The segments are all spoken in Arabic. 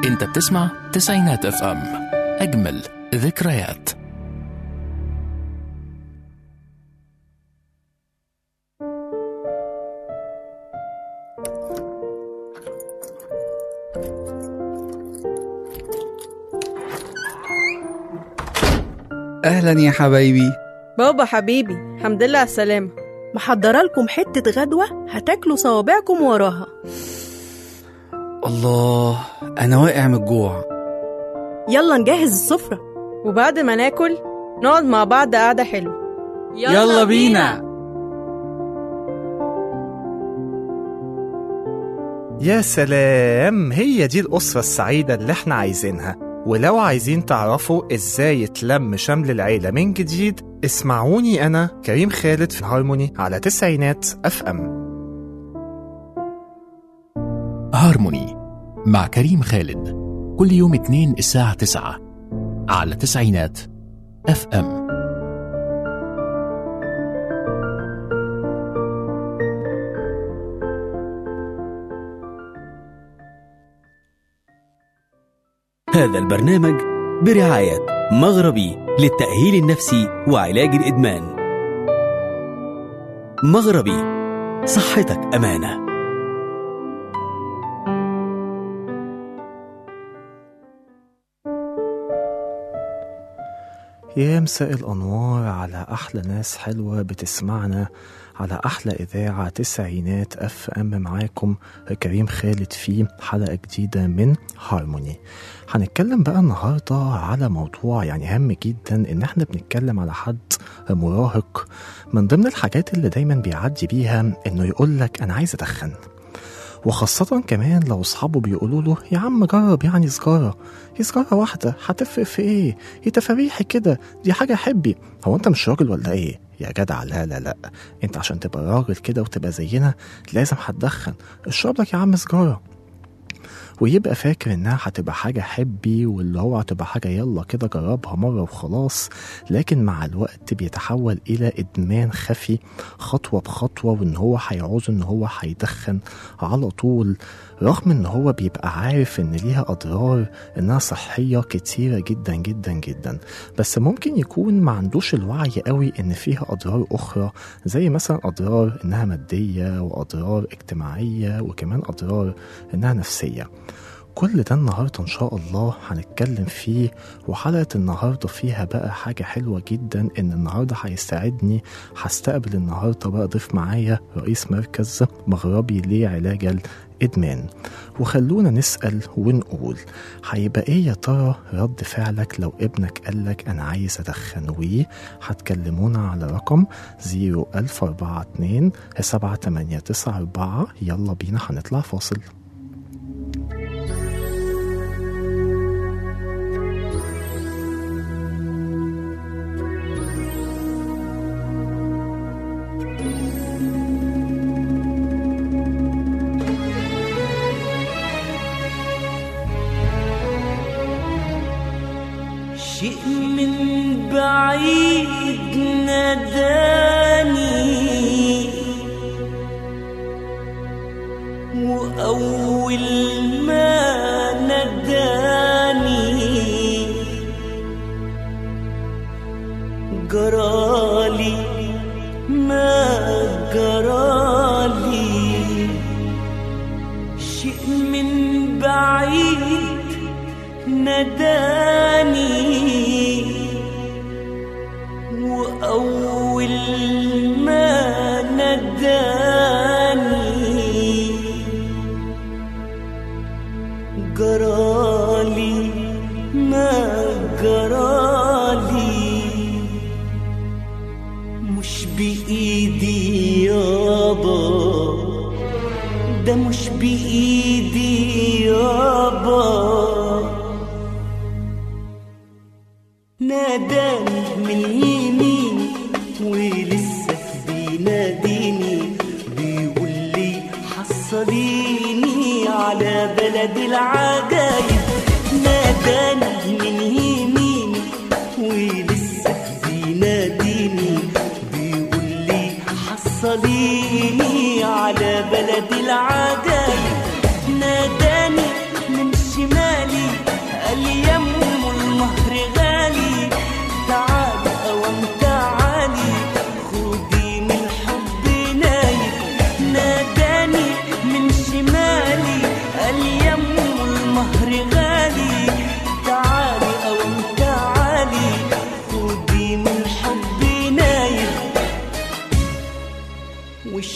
انت بتسمع تسعينات اف ام، اجمل ذكريات. أهلا يا حبايبي. بابا حبيبي، الحمد لله على السلامة. محضرة لكم حتة غدوة هتاكلوا صوابعكم وراها. الله، أنا واقع من الجوع. يلا نجهز السفرة، وبعد ما ناكل نقعد مع بعض قعدة حلوة. يلا بينا. يا سلام، هي دي الأسرة السعيدة اللي احنا عايزينها. ولو عايزين تعرفوا ازاي يتلم شمل العيلة من جديد، اسمعوني أنا كريم خالد في هارموني على تسعينات اف ام. هارموني مع كريم خالد، كل يوم 2 الساعة 9 على تسعينات اف ام. هذا البرنامج برعاية مغربي للتأهيل النفسي وعلاج الإدمان. مغربي، صحتك أمانة. يا مساء الأنوار على أحلى ناس حلوة بتسمعنا على أحلى إذاعة تسعينات اف ام. معاكم كريم خالد في حلقة جديدة من هارموني. هنتكلم بقى النهاردة على موضوع يعني هام جدا، إن احنا بنتكلم على حد مراهق. من ضمن الحاجات اللي دايما بيعدي بيها إنه يقولك أنا عايز أدخن، وخاصة كمان لو أصحابه بيقولوا له يا عم جرب، يعني سجارة واحدة هتفرق في ايه، هي تفريحي كده، دي حاجة حبي. هو انت مش راجل ولا ايه يا جدع؟ لا لا لا، انت عشان تبقى راجل كده وتبقى زينا لازم هتدخن. اشرب لك يا عم سجارة، ويبقى فاكر انها هتبقى حاجة حبي، واللي هو هتبقى حاجة يلا كده جربها مرة وخلاص. لكن مع الوقت بيتحول الى ادمان خفي خطوة بخطوة، وان هو هيعوز ان هو هيدخن على طول، رغم ان هو بيبقى عارف ان ليها اضرار، انها صحية كتيرة جدا جدا جدا. بس ممكن يكون ما عندوش الوعي قوي ان فيها اضرار اخرى، زي مثلا اضرار انها مادية، واضرار اجتماعية، وكمان اضرار انها نفسية. كل ده النهاردة إن شاء الله هنتكلم فيه. وحلقة النهاردة فيها بقى حاجة حلوة جدا، إن النهاردة هستقبل النهاردة بقى ضيف معايا رئيس مركز مغربي لعلاج الإدمان. وخلونا نسأل ونقول، هيبقى إيه يا ترى رد فعلك لو ابنك قالك أنا عايز أدخن؟ هتكلمونا على رقم 01427 7894. يلا بينا هنطلع فاصل. شيء من بعيد ناداني، وأول ما ناداني جرالي ما جرالي. شيء من بعيد ناداني، وأول ما ناداني جرالي ما جرالي. مش بإيدي يابا، ده مش بإيدي يابا. ناداني من يمين ولسه بيناديني، بيقول لي حصليني على بلد العجايب. ناداني من يمين ولسه بيناديني، بيقول لي حصليني على بلد العجايب. ناداني من شمالي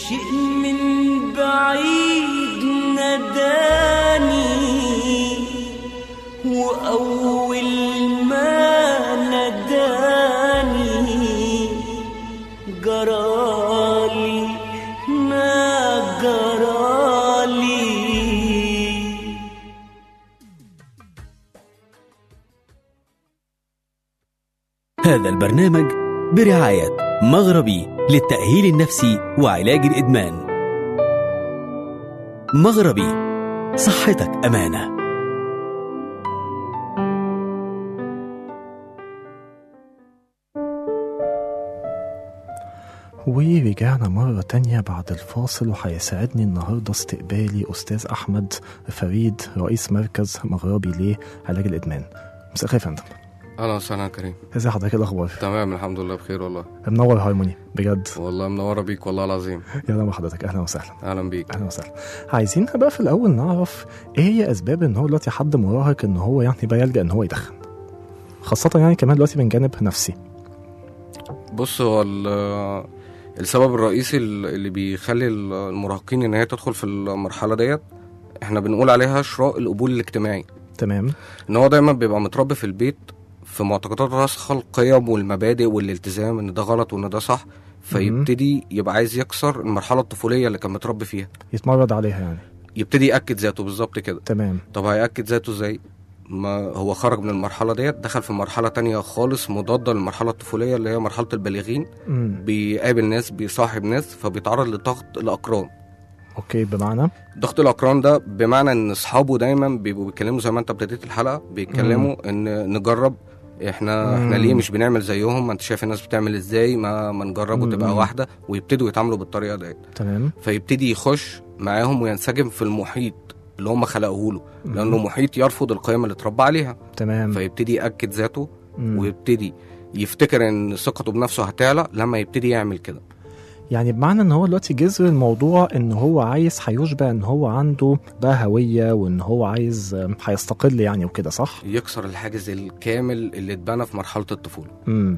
شيء من بعيد ناداني، وأول ما ناداني جرالي ما جرالي. هذا البرنامج برعاية مغربي للتأهيل النفسي وعلاج الإدمان. مغربي، صحتك أمانة. ورجعنا مرة تانية بعد الفاصل، وهيساعدني النهاردة استقبالي أستاذ أحمد فريد، رئيس مركز مغربي لعلاج الإدمان. مساء الخير يا فندم. اهلا وسهلا يا كريم. ازي حضرتك؟ الاخبار؟ تمام الحمد لله بخير والله. منور هارموني بجد والله منوره بيك والله العظيم. يلا مع حضرتك، اهلا وسهلا. اهلا بيك. اهلا وسهلا. عايزين بقى في الاول نعرف ايه هي اسباب ان هو دلوقتي حد مراهق ان هو يعني بقى يلجأ ان هو يدخن، خاصة يعني كمان دلوقتي من جانب نفسي. بص، هو السبب الرئيسي اللي بيخلي المراهقين ان هي تدخل في المرحله ديت احنا بنقول عليها شراء القبول الاجتماعي. تمام. ان هو دايما بيبقى متربي في البيت في معتقدات راسخه القيم والمبادئ والالتزام ان ده غلط وان ده صح، فيبتدي يبقى عايز يكسر المرحله الطفوليه اللي كان متربي فيها، يتمرد عليها يعني، يبتدي يأكد ذاته بالظبط كده. تمام. طب هيأكد ذاته ازاي؟ ما هو خرج من المرحله ديت، دخل في مرحله تانية خالص مضاده للمرحله الطفوليه اللي هي مرحله البالغين. بيقابل ناس، بيصاحب ناس، فبيتعرض لضغط الاقران. اوكي، بمعنى ضغط الاقران ده بمعنى ان اصحابه دايما بيبقوا بيتكلموا زي ما انت ابتديت الحلقه، بيتكلموا ان نجرب، احنا ليه مش بنعمل زيهم؟ ما انت شايف الناس بتعمل ازاي، ما نجرب وتبقى واحده، ويبتدوا يتعاملوا بالطريقه ديت. تمام. فيبتدي يخش معاهم وينسجم في المحيط اللي هم خلقوه له، لانه محيط يرفض القيم اللي اتربى عليها. تمام. فيبتدي يأكد ذاته ويبتدي يفتكر ان ثقته بنفسه هتعلى لما يبتدي يعمل كده. يعني بمعنى ان هو دلوقتي جذر الموضوع ان هو عايز هيشبع ان هو عنده بقى هوية، وان هو عايز هيستقل يعني وكده، صح؟ يكسر الحاجز الكامل اللي اتبنى في مرحلة الطفولة.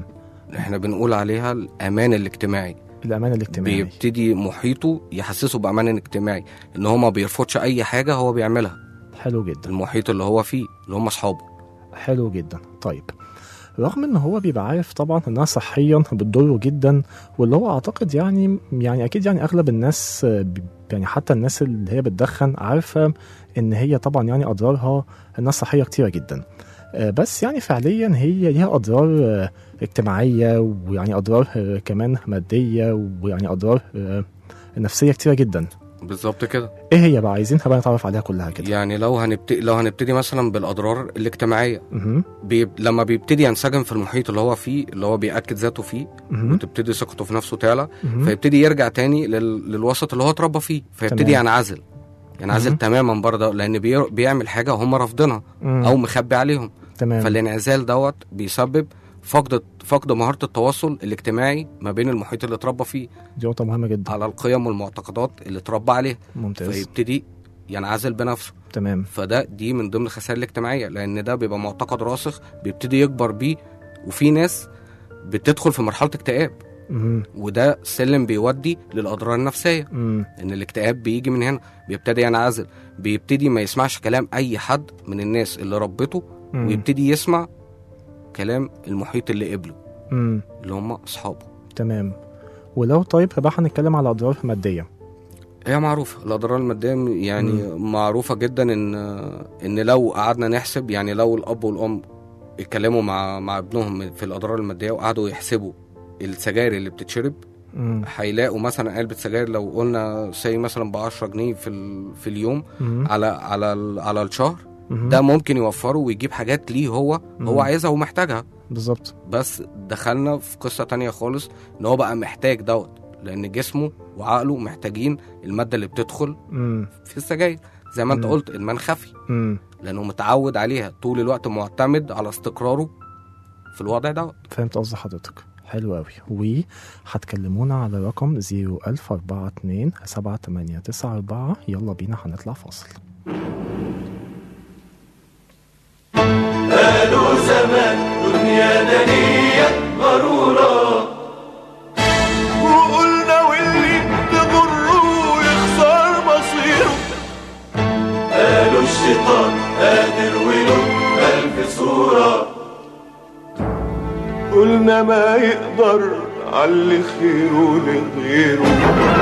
احنا بنقول عليها الأمان الاجتماعي. الأمان الاجتماعي بيبتدي محيطه يحسسه بأمان اجتماعي، ان هو ما بيرفضش اي حاجة هو بيعملها. حلو جدا. المحيط اللي هو فيه اللي هم اصحابه. حلو جدا. طيب، رغم ان هو بيبقى عارف طبعا انها صحيا بتضره جدا، واللي هو اعتقد يعني اكيد يعني اغلب الناس، يعني حتى الناس اللي هي بتدخن عارفه ان هي طبعا يعني اضرارها انها صحيه كتيره جدا، بس يعني فعليا هي ليها اضرار اجتماعيه، ويعني اضرار كمان ماديه، ويعني اضرار نفسيه كتيره جدا. بالظبط كده. ايه هي بقى؟ عايزينها بقى نتعرف عليها كلها كده. يعني لو هنبتدي مثلا بالاضرار الاجتماعيه. لما بيبتدي ينسجم في المحيط اللي هو فيه، اللي هو بيأكد ذاته فيه، وتبتدي ثقته في نفسه تعلى، فيبتدي يرجع تاني للوسط اللي هو اتربى فيه، فيبتدي ينعزل تماما برضه، لان بيعمل حاجه هم رافضينها او مخبي عليهم. تمام. فالانعزال دوت بيسبب فقد مهارة التواصل الاجتماعي ما بين المحيط اللي اتربى فيه. دي نقطة مهمة جدا. على القيم والمعتقدات اللي اتربى عليها. ممتاز. فيبتدي ينعزل بنفسه. تمام. دي من ضمن الخسائر الاجتماعية، لأن ده بيبقى معتقد راسخ بيبتدي يكبر بيه، وفي ناس بتدخل في مرحلة اكتئاب. وده سلم بيودي للأضرار النفسية. إن الاكتئاب بيجي من هنا، بيبتدي ينعزل، بيبتدي ما يسمعش كلام أي حد من الناس اللي ربته، ويبتدي يسمع كلام المحيط اللي قبله، اللي هم أصحابه. تمام. ولو طيب بقى هنتكلم على أضرار مادية. هي معروفة الأضرار المادية، يعني معروفة جدا إن لو قعدنا نحسب، يعني لو الأب والأم اتكلموا مع ابنهم في الأضرار المادية وقعدوا يحسبوا السجاير اللي بتتشرب، هيلاقوا مثلا علبة سجاير لو قلنا مثلا ب10 جنيه في اليوم على الشهر، ده ممكن يوفره ويجيب حاجات ليه هو عايزها ومحتاجها. بالظبط. بس دخلنا في قصة تانية خالص، ان هو بقى محتاج دوت، لان جسمه وعقله محتاجين المادة اللي بتدخل في السجاير، زي ما انت قلت ادمان خفي، لانه متعود عليها طول الوقت، معتمد على استقراره في الوضع دوت. فهمت قصد حضرتك. حلو قوي. وهتكلمونا على رقم 010427894. يلا بينا هنطلع فاصل. قالوا زمان دنيا دنيا غرورة، وقلنا واللي تغر قلنا ما يقدر علي خيره لغيره.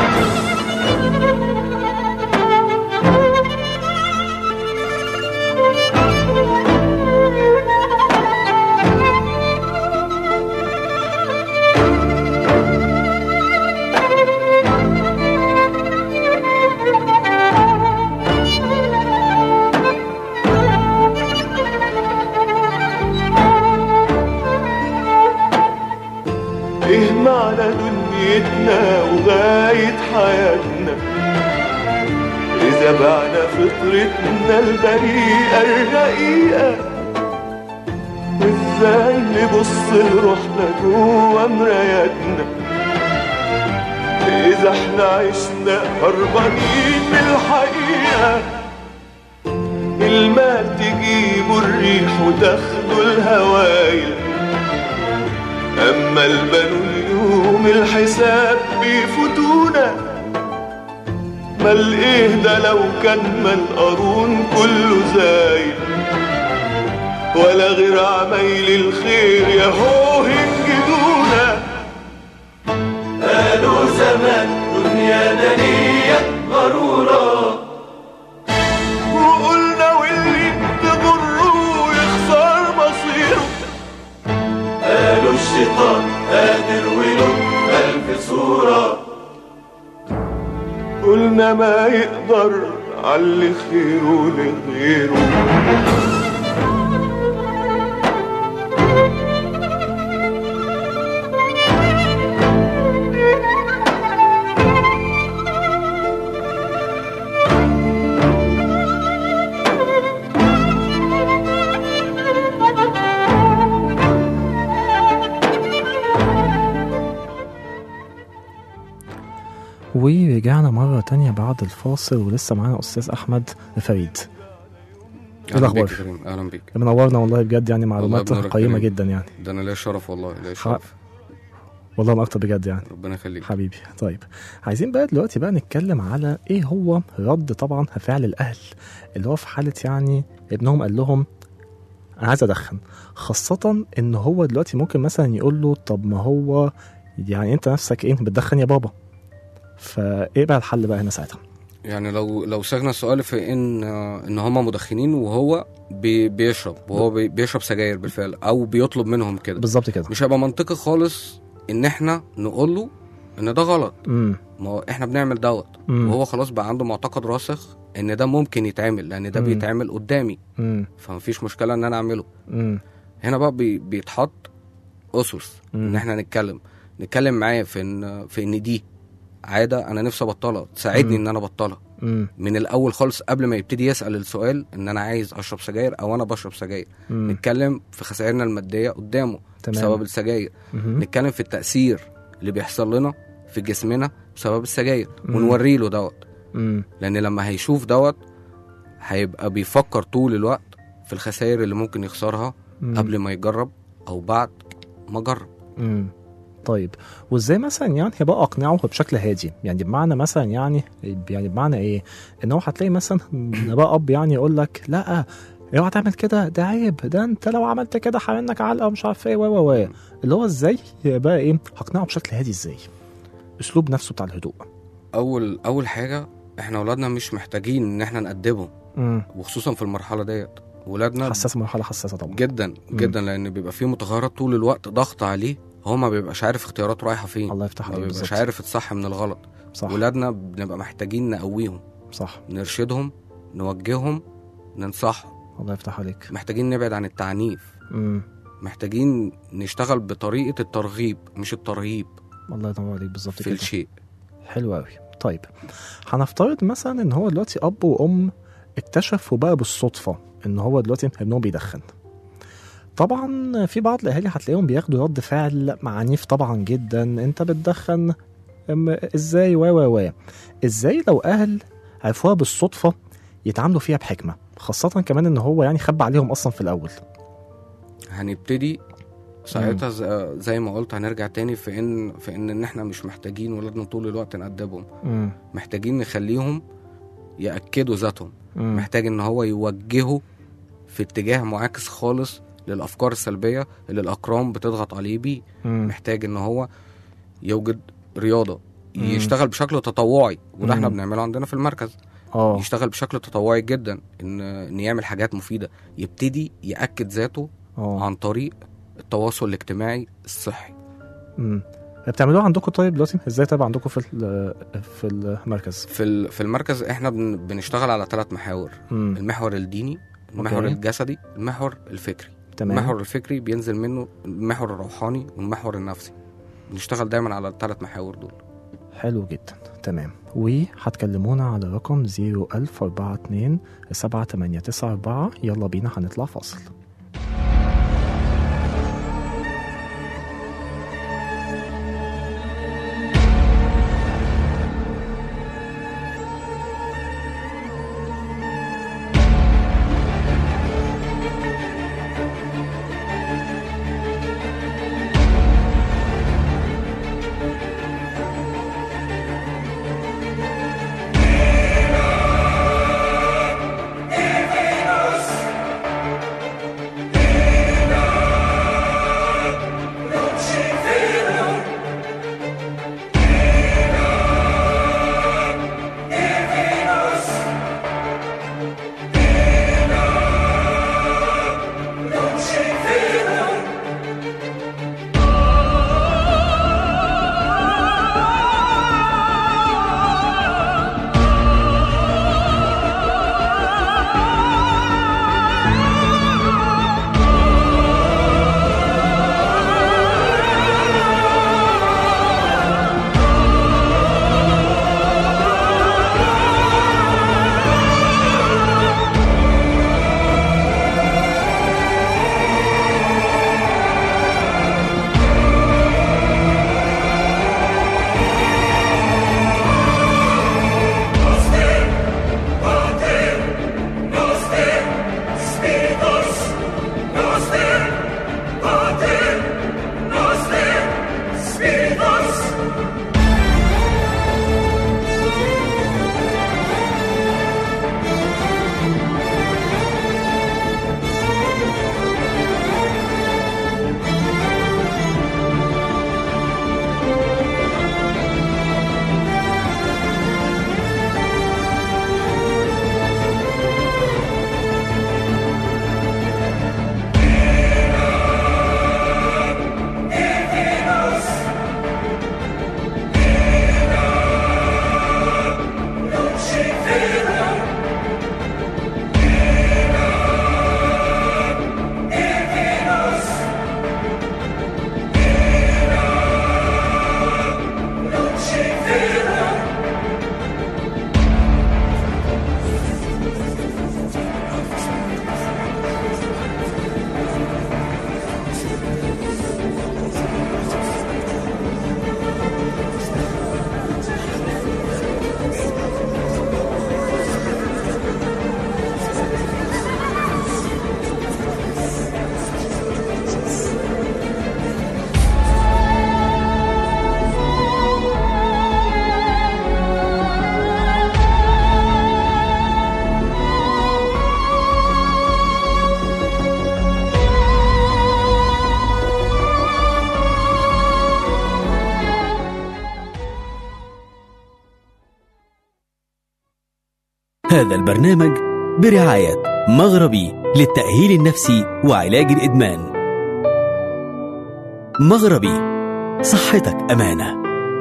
ايه معنى دنيتنا وغاية حياتنا إذا بعنا فطرتنا البريئة الرقيقة؟ وإزاي نبص لروحنا جوا مراياتنا إذا احنا عشنا هربانين من الحقيقة؟ المال تجيبه الريح وتاخده الهوايل، أما البنو اليوم الحساب بيفوتونا. مال إيه ده لو كان مال قارون كله زايل، ولا غير عمايل الخير ياهو هنجدونا. قالوا زمان دنيا دنيا غرورة، وقلنا واللي تغره يخسر مصيره. قالوا الشيطان قادر وله 1000 صورة، قلنا ما يقدر علي خيره لغيره. ورجعنا مرة تانية بعد الفاصل، ولسه معانا أستاذ أحمد فريد. إيه الأخبار؟ أهلا بيك. منورنا والله بجد، يعني معلومات قيمة جدا يعني. ده أنا ليا شرف والله، ليا شرف والله ما أكتر بجد يعني. ربنا يخليك حبيبي. طيب عايزين بقى دلوقتي بقى نتكلم على إيه هو رد طبعا فعل الأهل اللي هو في حالة يعني ابنهم قال لهم أنا عايز أدخن، خاصة إن هو دلوقتي ممكن مثلا يقول له طب ما هو يعني أنت نفسك إيه بتدخن يا بابا، فايه بقى الحل بقى هنا ساعتها؟ يعني لو سجنا السؤال في ان هم مدخنين وهو بيشرب، وهو بيشرب سجاير بالفعل او بيطلب منهم كده، بالظبط كده، مش هيبقى منطقي خالص ان احنا نقول له ان ده غلط. ما هو احنا بنعمل دوت، وهو خلاص بقى عنده معتقد راسخ ان ده ممكن يتعمل لان ده بيتعمل قدامي، فمفيش مشكله ان انا اعمله. هنا بقى بيتحط اسس ان احنا نتكلم معاه في ان دي عادة أنا نفسي أبطلها، تساعدني إن أنا أبطلها من الأول خالص قبل ما يبتدي يسأل السؤال إن أنا عايز أشرب سجاير أو أنا بشرب سجاير. نتكلم في خسائرنا المادية قدامه بسبب السجاير، نتكلم في التأثير اللي بيحصل لنا في جسمنا بسبب السجاير، ونوري له دوت، لأن لما هيشوف دوت هيبقى بيفكر طول الوقت في الخسائر اللي ممكن يخسرها قبل ما يجرب أو بعد ما جرب. طيب وازاي مثلا يعني بقى اقنعه بشكل هادي؟ يعني بمعنى مثلا يعني بمعنى ايه؟ ان هو هتلاقي مثلا بقى اب يعني يقول لك لا اوعى تعمل كده، ده عيب، ده انت لو عملت كده هعملك علقه ومش عارف ايه و اللي هو ازاي بقى ايه هقنعه بشكل هادي؟ ازاي اسلوب نفسه بتاع الهدوء؟ اول حاجه احنا اولادنا مش محتاجين ان احنا نأدبهم، وخصوصا في المرحله ديت ولادنا مرحله حساسه طبعا جدا جدا، لان بيبقى فيه متغيرات طول الوقت ضغط عليه، هو ما بيبقاش عارف اختياراته رايحه فين. الله يفتح عليك. ما بيبقاش عارف الصح من الغلط. صح. ولادنا بنبقى محتاجين نقويهم، صح، نرشدهم، نوجههم، ننصحهم. الله يفتح عليك. محتاجين نبعد عن التعنيف. محتاجين نشتغل بطريقه الترغيب مش الترهيب. الله ينور عليك، بالظبط كده في الشيء. حلو قوي. طيب هنفترض مثلا ان هو دلوقتي اب وام اكتشفوا بقى بالصدفه ان هو دلوقتي ابنهم بيدخن. طبعا في بعض الاهالي هتلاقيهم بياخدوا رد فعل عنيف طبعا جدا، انت بتدخن ازاي و ازاي لو اهل عرفوها بالصدفه يتعاملوا فيها بحكمه، خاصه كمان ان هو يعني خبى عليهم اصلا في الاول؟ هنبتدي ساعتها زي ما قلت، هنرجع تاني في ان احنا مش محتاجين ولادنا طول الوقت نأدبهم. محتاجين نخليهم يأكدوا ذاتهم. محتاج ان هو يوجهه في اتجاه معاكس خالص للافكار السلبيه اللي الاقران بتضغط عليه بيه. محتاج ان هو يوجد رياضه، يشتغل بشكل تطوعي، وده احنا بنعمله عندنا في المركز. يشتغل بشكل تطوعي جدا، ان يعمل حاجات مفيده، يبتدي ياكد ذاته عن طريق التواصل الاجتماعي الصحي. بتعملوه عندكم طيب دلوقتي ازاي؟ طيب عندكم في المركز؟ في المركز احنا بنشتغل على 3 محاور. المحور الديني، المحور الجسدي، المحور الفكري. تمام. المحور الفكري بينزل منه المحور الروحاني والمحور النفسي. بنشتغل دايما على 3 محاور دول. حلو جدا. تمام. وهتكلمونا على رقم 01042 7894. يلا بينا هنطلع فاصل. هذا البرنامج برعاية مغربي للتأهيل النفسي وعلاج الإدمان. مغربي، صحتك أمانة.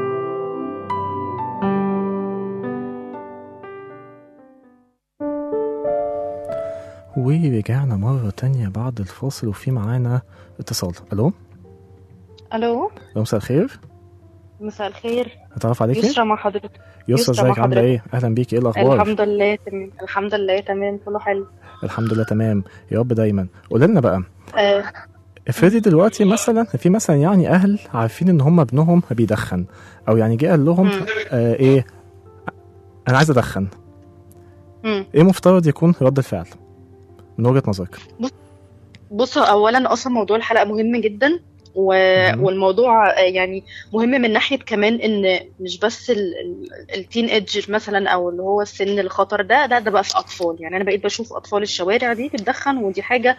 ورجعنا مرة تانية بعد الفاصل وفي معانا اتصال. ألو. مساء الخير. مساء الخير. هتعرف عليك يسرا مع حضرتك. يسرا ازيك؟ عامله ايه؟ اهلا بيكي. ايه الاخبار؟ الحمد لله تمام. الحمد لله تمام كله حلو. الحمد لله تمام يا رب دايما. قولي لنا بقى افرضي دلوقتي مثلا في مثلا يعني اهل عارفين ان هم ابنهم بيدخن او يعني جه قال لهم ايه انا عايز ادخن. ايه مفترض يكون رد الفعل من وجهة نظرك؟ بص اولا اصلا موضوع الحلقه مهم جدا والموضوع يعني مهم من ناحيه كمان ان مش بس التين ايدج مثلا او اللي هو السن الخطر ده بقى في اطفال. يعني انا بقيت بشوف اطفال الشوارع دي بتدخن ودي حاجه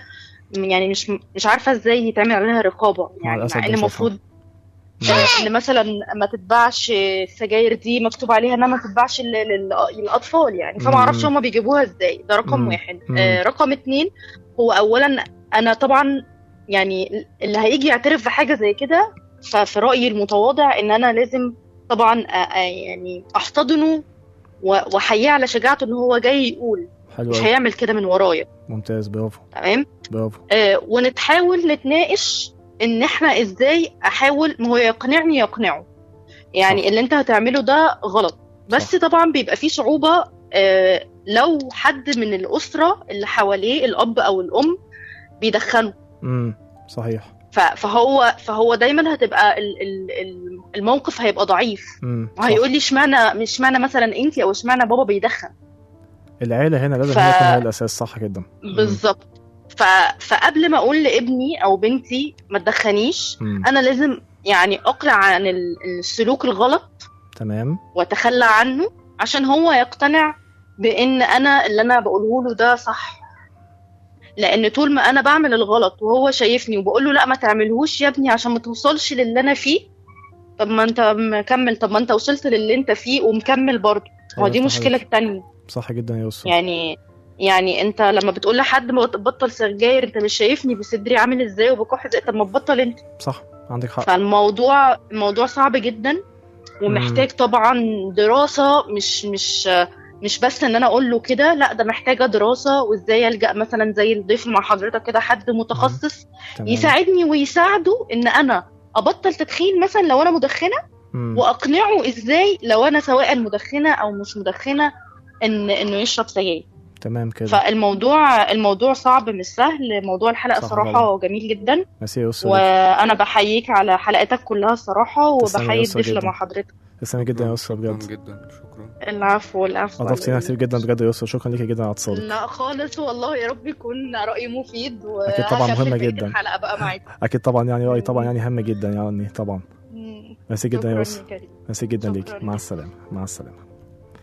يعني مش عارفه ازاي يتعمل عليها رقابه، يعني مع ان المفروض ان مثلا ما تتباعش السجاير دي مكتوب عليها انها ما تتباعش للاطفال يعني. فما اعرفش هما بيجيبوها ازاي. ده رقم واحد. رقم 2 هو اولا انا طبعا يعني اللي هيجي يعترف بحاجه زي كده ففي رايي المتواضع ان انا لازم طبعا يعني احتضنه واحييه على شجاعته ان هو جاي يقول. حلو. مش هيعمل كده من ورايا. ممتاز. برافو. تمام. برافو. ونتحاول نتناقش ان احنا ازاي احاول، ما هو يقنعني يقنعه يعني صح. اللي انت هتعمله ده غلط. بس صح. طبعا بيبقى فيه صعوبة لو حد من الأسرة اللي حواليه الأب أو الأم بيدخنوا. صحيح. فهو دايما هتبقى الموقف هيبقى ضعيف، وهيقول لي اشمعنى مثلا انتي او اشمعنى بابا بيدخن. العيلة هنا لازم تكون هي الأساس. صح جدا. بالظبط. فقبل ما اقول لابني او بنتي ما تدخنيش انا لازم يعني اقلع عن السلوك الغلط. تمام. واتخلى عنه عشان هو يقتنع بان انا اللي انا بقوله له ده صح. لان طول ما انا بعمل الغلط وهو شايفني وبقول له لا ما تعملهوش يا ابني عشان ما توصلش للي انا فيه، طب ما انت مكمل، طب ما انت وصلت للي انت فيه ومكمل برضه. ودي مشكلة تانية. صح جدا يا يوسف. يعني انت لما بتقول لحد بطل سجاير انت مش شايفني بصدري عامل ازاي وبكح ازاي، طب ما تبطل انت. صح، عندك حق. فالموضوع صعب جدا ومحتاج طبعا دراسة. مش بس ان انا اقول له كده، لا ده محتاجة دراسة وازاي يلجأ مثلا زي الضيف مع حضرتك كده حد متخصص يساعدني ويساعده ان انا ابطل تدخين مثلا لو انا مدخنة، واقنعه ازاي لو انا سواء مدخنة او مش مدخنة انه يشرب سجاير. تمام كده. فالموضوع صعب مش سهل. موضوع الحلقة صراحة جميل جدا، وانا بحييك على حلقتك كلها الصراحة، وبحيي الضيف اللي مع حضرتك. تسلمي جدا يا يسرا بجد. جدا شكرا. العفو. اضفتينا كتير جدا بجد يا يسرا، شكرا ليكي جدا على اتصالك. لا خالص والله، يا رب يكون رأيي مفيد. اكيد طبعا مهمة جدا الحلقة بقى معاك. اكيد طبعا يعني رأيي طبعا يعني هام جدا يعني طبعا. ميرسي جدا يا يسرا، ميرسي جدا ليكي. مع السلامة. مع السلامة.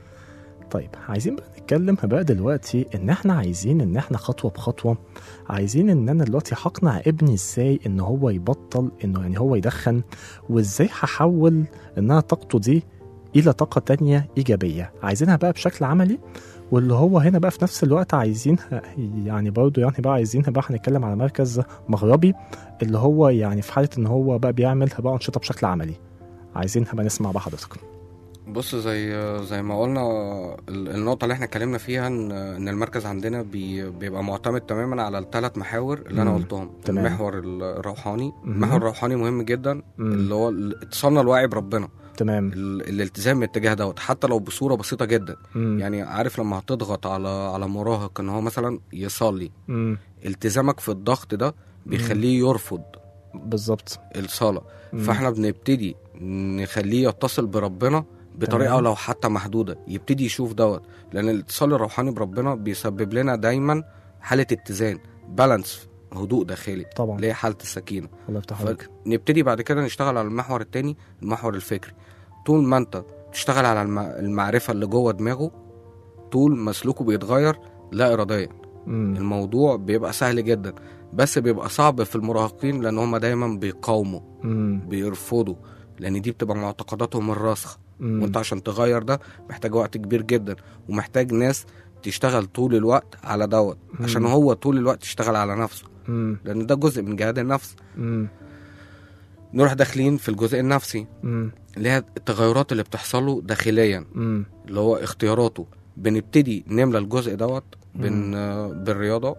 طيب عايزين بقى نتكلم بقى دلوقتي ان احنا عايزين ان احنا خطوة بخطوة عايزين ان انا دلوقتي هقنع ابني ازاي ان هو يبطل انه يعني هو يدخن، وازاي هحول انها طاقته دي الى طاقة تانية ايجابية عايزينها بقى بشكل عملي. واللي هو هنا بقى في نفس الوقت عايزينها يعني برضو يعني بقى عايزينها بقى هنتكلم على مركز مغربي اللي هو يعني في حالة ان هو بقى بيعمل بقى انشطة بشكل عملي. عايزينها بقى نسمع بقى حضرتك. بص زي ما قلنا النقطة اللي احنا اتكلمنا فيها ان المركز عندنا بيبقى معتمد تماما على الثلاث محاور اللي انا قلتهم. المحور الروحاني. المحور الروحاني مهم جدا، اللي هو اتصالنا الوعي بربنا. تمام. الالتزام بالاتجاه دوت حتى لو بصورة بسيطة جدا. يعني عارف لما هتضغط على مراهق ان هو مثلا يصلي، التزامك في الضغط ده بيخليه يرفض بالظبط الصلاة. فاحنا بنبتدي نخليه يتصل بربنا بطريقة لو حتى محدودة، يبتدي يشوف دوت. لأن الاتصال الروحاني بربنا بيسبب لنا دايما حالة اتزان، بالانس، هدوء داخلي طبعا، اللي هي حالة السكينة. الله يفتح عليك. نبتدي بعد كده نشتغل على المحور التاني، المحور الفكري. طول ما انت تشتغل على المعرفة اللي جوه دماغه، طول ما سلوكه بيتغير لا إراديا. الموضوع بيبقى سهل جدا، بس بيبقى صعب في المراهقين لأن هم دايما بيقاوموا، بيرفضوا، لأن دي بتبقى معتقداتهم الراسخة. وانت عشان تغير ده محتاج وقت كبير جدا، ومحتاج ناس تشتغل طول الوقت على دوت عشان هو طول الوقت يشتغل على نفسه، لأن ده جزء من جهاد النفس. نروح داخلين في الجزء النفسي اللي هي التغيرات اللي بتحصله داخليا، اللي هو اختياراته. بنبتدي نملى الجزء دوت بالرياضة،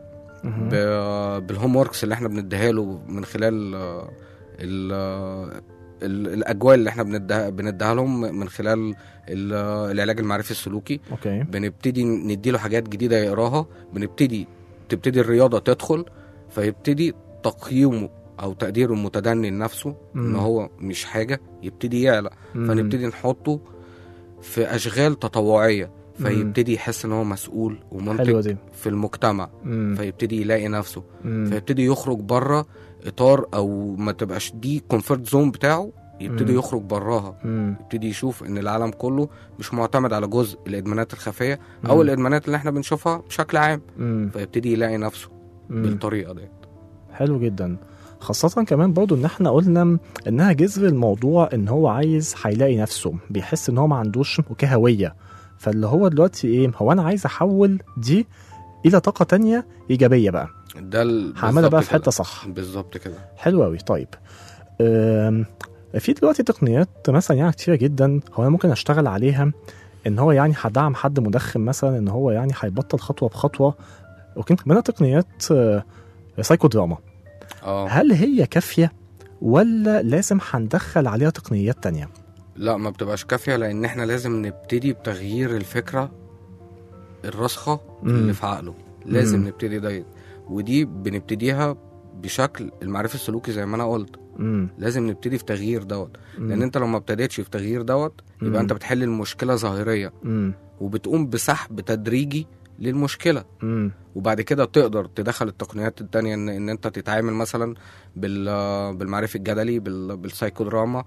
بالهوم وركس اللي احنا بنديها له من خلال الاجواء اللي احنا بنديها لهم من خلال العلاج المعرفي السلوكي. بنبتدي نديله حاجات جديده يقراها، تبتدي الرياضه تدخل، فيبتدي تقييمه او تقديره المتدني لنفسه ان هو مش حاجه، يبتدي يعلى. فنبتدي نحطه في اشغال تطوعيه، فيبتدي يحس ان هو مسؤول ومنتج في المجتمع. فيبتدي يلاقي نفسه، فيبتدي يخرج بره اطار او ما تبقاش دي كومفورت زون بتاعه، يبتدي يخرج براها. يبتدي يشوف ان العالم كله مش معتمد على جزء الادمانات الخفيه او الادمانات اللي احنا بنشوفها بشكل عام. فيبتدي يلاقي نفسه بالطريقه دي. حلو جدا. خاصة كمان برضو ان احنا قلنا انها جذر الموضوع ان هو عايز هيلاقي نفسه، بيحس ان هو ما عندوش هوية، فاللي هو دلوقتي ايه، هو انا عايز احول دي الى طاقة تانية ايجابية بقى، ده هعملها بقى في حتة صح. بالظبط كده. حلو قوي. طيب في دلوقتي تقنيات مثلا يعني كتيرة جدا هو انا ممكن اشتغل عليها، ان هو يعني هدعم حد مدخن مثلا ان هو يعني هيبطل خطوة بخطوة، وكان كمان تقنيات سايكو دراما. هل هي كافية ولا لازم هندخل عليها تقنيات تانية؟ لا، ما بتبقاش كافية، لان احنا لازم نبتدي بتغيير الفكرة الراسخة اللي في عقله. لازم نبتدي ده، ودي بنبتديها بشكل المعرفة السلوكي زي ما انا قلت. لازم نبتدي في تغيير دوت، لان انت لو ما ابتديتش في تغيير دوت يبقى انت بتحل المشكلة ظاهرية وبتقوم بسحب تدريجي للمشكلة. وبعد كده تقدر تدخل التقنيات التانية ان انت تتعامل مثلا بالمعرفة الجدلي، بالسايكودراما،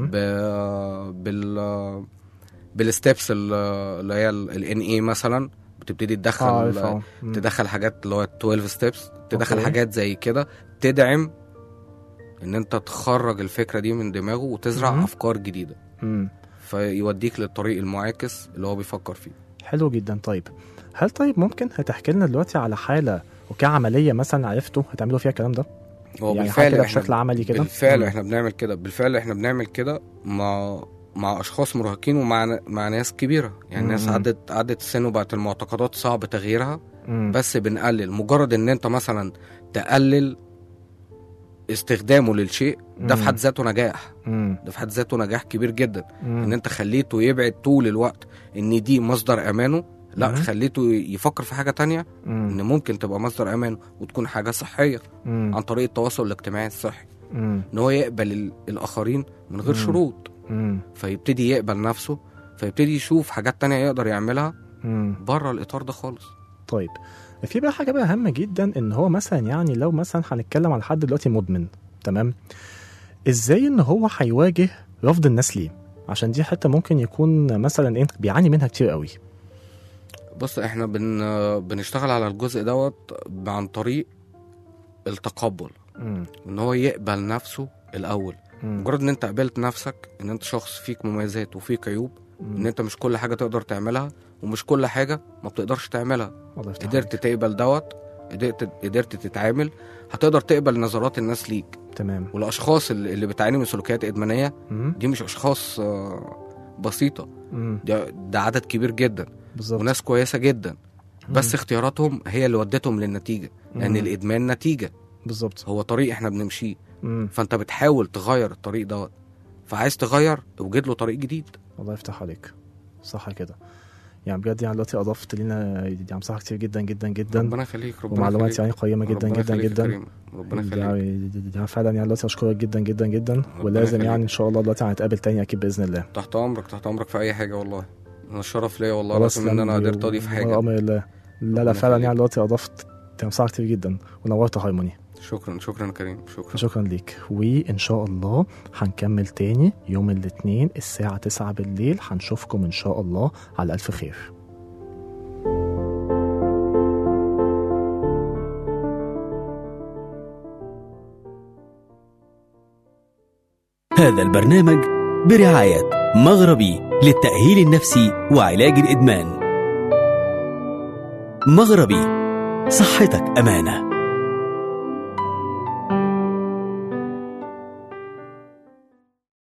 بالستيبس اللي هي NA مثلا. بتبتدي تدخل حاجات اللي هو 12 ستيبس، تدخل حاجات زي كده تدعم ان انت تخرج الفكرة دي من دماغه وتزرع افكار جديدة، فيوديك للطريق المعاكس اللي هو بيفكر فيه. حلو جدا. طيب هل ممكن هتحكي لنا دلوقتي على حالة وكعملية مثلا عرفتوا هتعملوا فيها الكلام ده؟ هو يعني بالفعل بشكل عملي كده. بالفعل احنا بنعمل كده مع اشخاص مراهقين ومع ناس كبيرة، يعني ناس عدت السن وبقت المعتقدات صعب تغييرها. بس بنقلل، مجرد ان انت مثلا تقلل استخدامه للشيء ده في حد ذاته نجاح. ده في حد ذاته نجاح كبير جدا. ان انت خليته يبعد طول الوقت ان دي مصدر امانه، لا خليته يفكر في حاجة تانية ان ممكن تبقى مصدر امانه وتكون حاجة صحية عن طريق التواصل الاجتماعي الصحي. ان هو يقبل الاخرين من غير شروط، فيبتدي يقبل نفسه، فيبتدي يشوف حاجات تانية يقدر يعملها بره الاطار ده خالص. طيب في بقى حاجة بقى هامة جدا، ان هو مثلا يعني لو مثلا هنتكلم على حد دلوقتي مدمن، تمام، ازاي ان هو هيواجه رفض الناس ليه؟ عشان دي حتة ممكن يكون مثلا بيعاني منها كتير قوي. بص، احنا بنشتغل على الجزء دوت عن طريق التقبل. ان هو يقبل نفسه الاول. مجرد ان انت قبلت نفسك ان انت شخص فيك مميزات وفيك عيوب، ان انت مش كل حاجة تقدر تعملها ومش كل حاجة ما بتقدرش تعملها، قدرت تقبل دوت، قدرت تتعامل، هتقدر تقبل نظرات الناس ليك. تمام. والاشخاص اللي بتعاني من سلوكيات ادمانية دي مش اشخاص بسيطة، ده عدد كبير جدا بالزبط. وناس كويسة جدا، بس اختياراتهم هي اللي ودتهم للنتيجة، لان الادمان نتيجة بالظبط، هو طريق احنا بنمشيه. فانت بتحاول تغير الطريق دوت، فعايز تغير اوجد له طريق جديد. الله يفتح عليك، صح كده. يعني بجد يعني دلوقتي اضفت لنا يعني مساحه كتير جدا جدا جدا. ربنا يخليك. ومعلومات يعني قيمه جدا جدا جدا. ربنا يخليك. يعني فعلا يعني دلوقتي اشكرك جدا جدا جدا، ولازم يعني ان شاء الله دلوقتي هنتقابل تاني اكيد باذن الله. تحت امرك في اي حاجه والله. انا الشرف ليا والله لازم ان انا قدرت اضيف حاجه. امر الله. لا فعلا يعني دلوقتي اضفت مساحه كتير جدا ونورت هارموني. شكرا كريم. شكرا ليك. وان شاء الله هنكمل تاني يوم الاثنين الساعه 9 بالليل. هنشوفكم ان شاء الله على الف خير. هذا البرنامج برعاية مغربي للتأهيل النفسي وعلاج الإدمان. مغربي، صحتك أمانة.